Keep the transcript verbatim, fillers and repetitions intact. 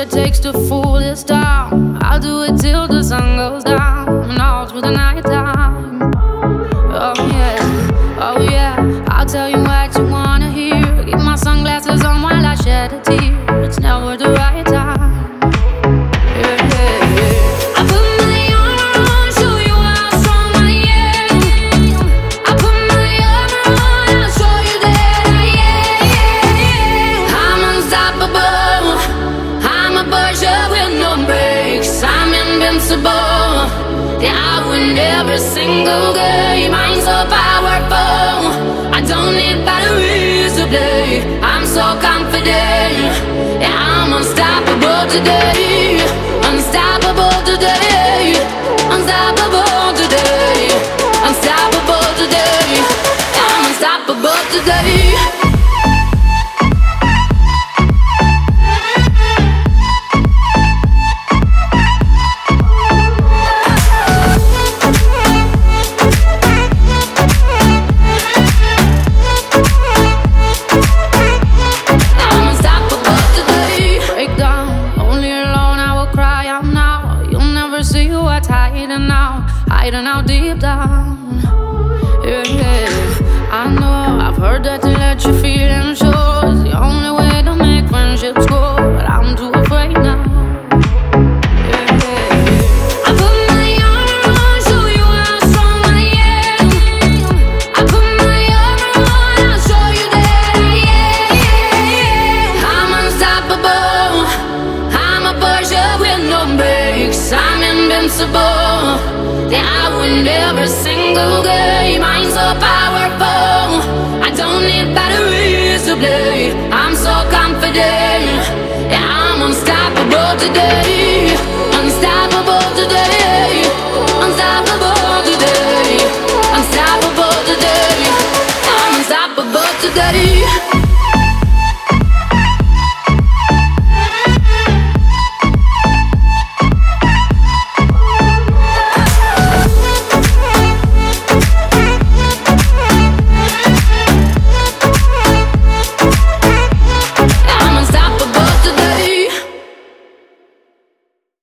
it takes to fool this town. I'll do it till the sun goes down and all through the night time. Oh yeah, oh yeah, I'll tell you what you wanna hear. Keep my sunglasses on while I shed a tear. It's never the right time. Yeah, yeah, yeah. I put my armor on, show you how strong I am. I put my armor on, I'll show you that I am. I'm unstoppable, I'm a Berger with no brakes. I'm invincible, yeah, I win every single game. I'm so powerful, I don't need batteries to play. I'm so confident, yeah, I'm unstoppable today. Unstoppable today. Unstoppable today. Unstoppable today. I'm unstoppable today. Hiding out deep down. Yeah, yeah, I know, I've heard that to let you feel and show is the only way to make friendships grow, but I'm too afraid now. Yeah, yeah, yeah. I put my armor on, show you how strong I am. I put my armor on, I'll show you that I am. I'm unstoppable, I'm a Berger with no brakes. I'm invincible, yeah, I win every single game. I'm so powerful, I don't need batteries to play. I'm so confident, yeah, I'm unstoppable today. Unstoppable today. Unstoppable today. Unstoppable today. I'm unstoppable today.